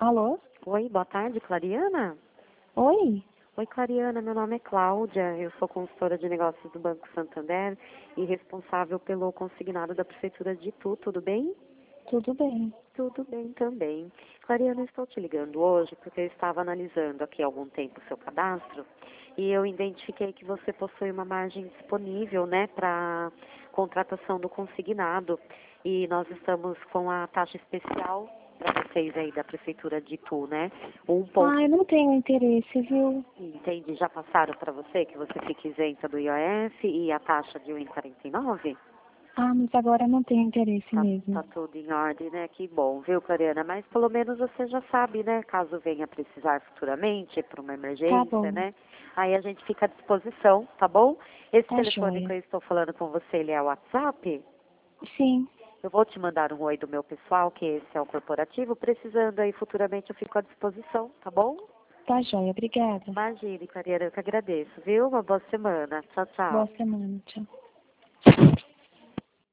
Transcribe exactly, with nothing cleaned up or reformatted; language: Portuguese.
Alô? Oi, boa tarde, Clariana? Oi? Oi, Clariana, meu nome é Cláudia, eu sou consultora de negócios do Banco Santander e responsável pelo consignado da Prefeitura de Itu, tudo bem? Tudo bem. Tudo bem também. Clariana, eu estou te ligando hoje porque eu estava analisando aqui há algum tempo o seu cadastro e eu identifiquei que você possui uma margem disponível, né, para contratação do consignado e nós estamos com a taxa especial para vocês aí da Prefeitura de Itu, né? Um ponto. Ah, eu não tenho interesse, viu? Entendi. Já passaram para você que você fica isenta do I O F e a taxa de um vírgula quarenta e nove? Ah, mas agora eu não tenho interesse Tá, mesmo. tá tudo em ordem, né? Que bom, viu, Clariana? Mas pelo menos você já sabe, né? Caso venha precisar futuramente para uma Tá emergência, bom. né? Aí a gente fica à disposição, tá bom? Esse Tá telefone que joia. eu estou falando com você, ele é o WhatsApp? Sim. Eu vou te mandar um oi do meu pessoal, que esse é o corporativo. Precisando aí futuramente eu fico à disposição, tá bom? Tá joia. Obrigada. Imagine, Clariana, eu que agradeço, viu? Uma boa semana. Tchau, Boa tchau. semana. Tchau.